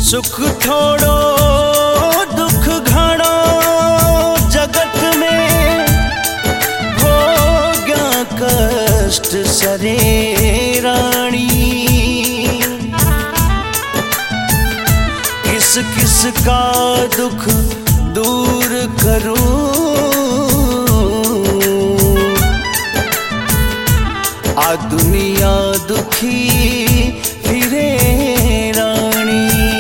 सुख थोड़ो दुख घणो जगत में, भोग्या कष्ट सरे रानी। किस किस का दुख दूर करूं, आ दुनिया दुखी फिरे रानी।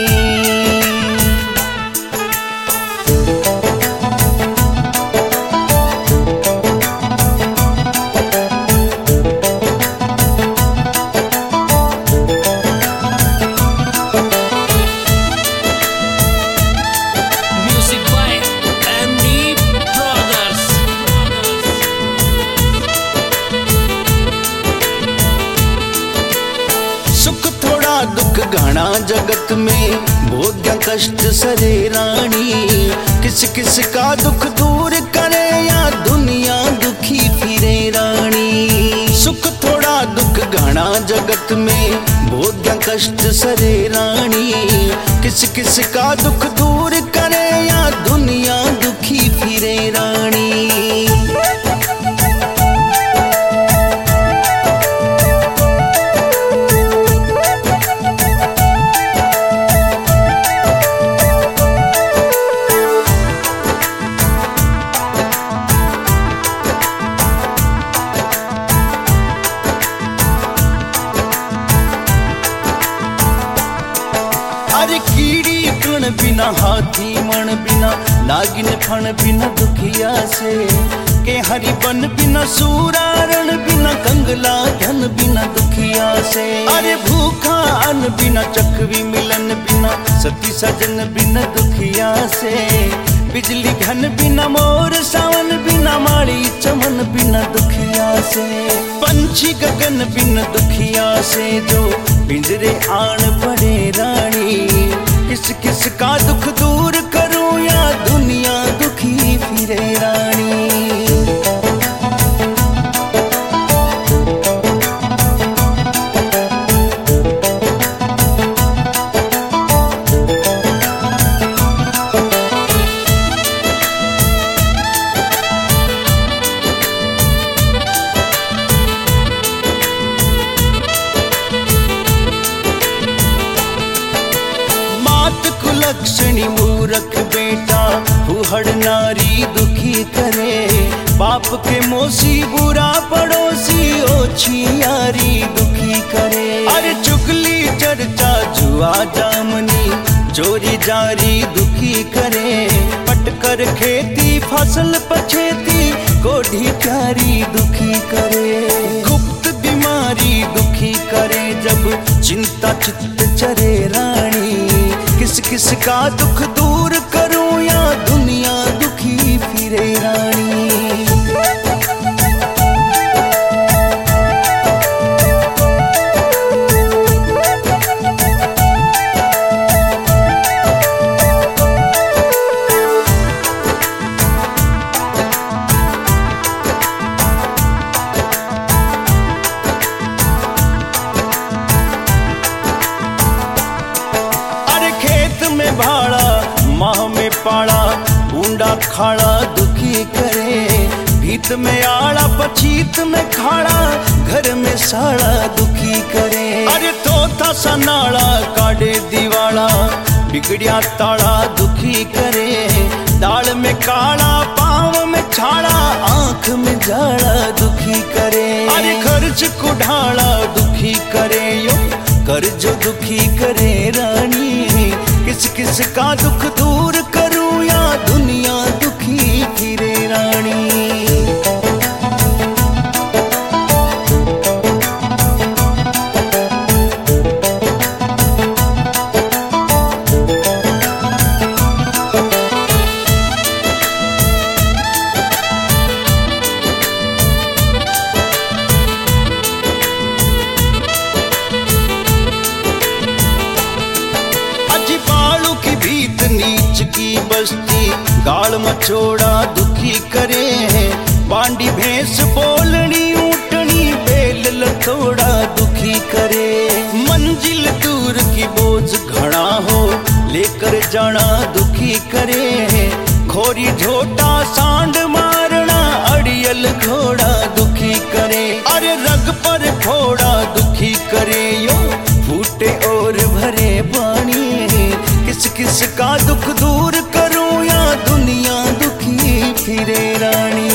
दुख घना जगत में, भोग्या कष्ट सरे रानी। किस किस का दुख दूर करे, या दुनिया दुखी फिरे रानी। सुख थोड़ा दुख घना जगत में, भोग्या कष्ट सरे रानी। किस किस का दुख दूर करे, या दुनिया दुखी फिरे रानी। अरे कीड़ी कण बिना, हाथी मन बिना, नागिन फण बिना दुखिया से। के हरि बन बिना, सूरा रण बिना, कंगला धन बिना दुखिया से। अरे भूखा अन्न बिना, चकवी मिलन बिना, सती सजन बिना दुखिया से। बिजली घन बिना, मोर सावन बिना, माड़ी चमन बिना दुखिया से। पंछी गगन बिन दुखिया से, जो पिंजरे आन पड़े रानी। किस किस का दुख दूर करूं, या दुनिया दुखी फिरे रानी। लक्ष्मी मूरख बेटा, फूहड़ नारी दुखी करे। बाप के मोसी बुरा पड़ोसी, ओछी यारी दुखी करे। अरे चुगली चर्चा जुआ जामनी, चोरी जारी दुखी करे। पटकर खेती फसल पछेती, कोढ़ी प्यारी दुखी करे। गुप्त बीमारी दुखी करे, जब चिंता चित्त चरे रानी। किस किस का दुख दूर करूं, या दुनिया दुखी फिरे रानी। भाड़ा माह में पाड़ा, ऊंडा खाड़ा दुखी करे। भीत में आड़ा, पछीत में खाड़ा, घर में साड़ा दुखी करे। अरे तोता सा नाड़ा, काढ़े दीवाड़ा, बिगड़िया ताड़ा दुखी करे। दाल में काड़ा, पाँव में छाड़ा, आँख में जाड़ा दुखी करे। अरे खर्च कुढ़ाड़ा दुखी करे, यो कर्ज दुखी करे रानी। किस किस का दुख दूर करूं, या दुनिया दुखी फिरे रानी। नीच की बस्ती, गाल मचोड़ा दुखी करे। बांडी भैंस बोलनी, ऊँटनी बेल लथोड़ा दुखी करे। मंजिल दूर की बोझ घड़ा हो, लेकर जाना दुखी करे। खोरी झोटा सांड मारना अड़ियल घोड़ा दुखी करे। अरे रग पर फोड़ा दुखी करे यो फूटे और भरे पानी। किस किस का दुख दूर करूं या दुनिया दुखी फिरे रानी।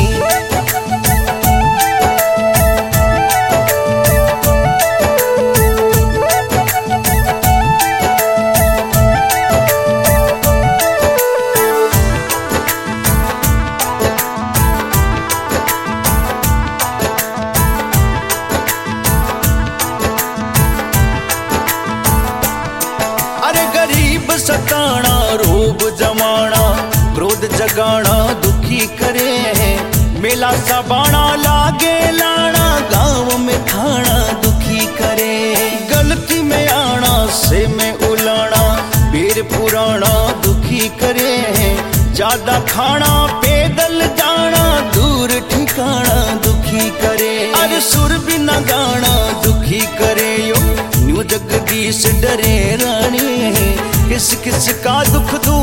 गरीब सताना रोब जमाना क्रोध जगाना दुखी करे। मेला सबाना लागे लाना गांव में खाना दुखी करे। गलती में आना से में उलाना पीर पुराना दुखी करे। ज्यादा खाना पैदल जाना दूर ठिकाना दुखी करे। अरे सुर बिना गाना दुखी करे यो न्यू जगदीश डरे रानी। किस किस का दुख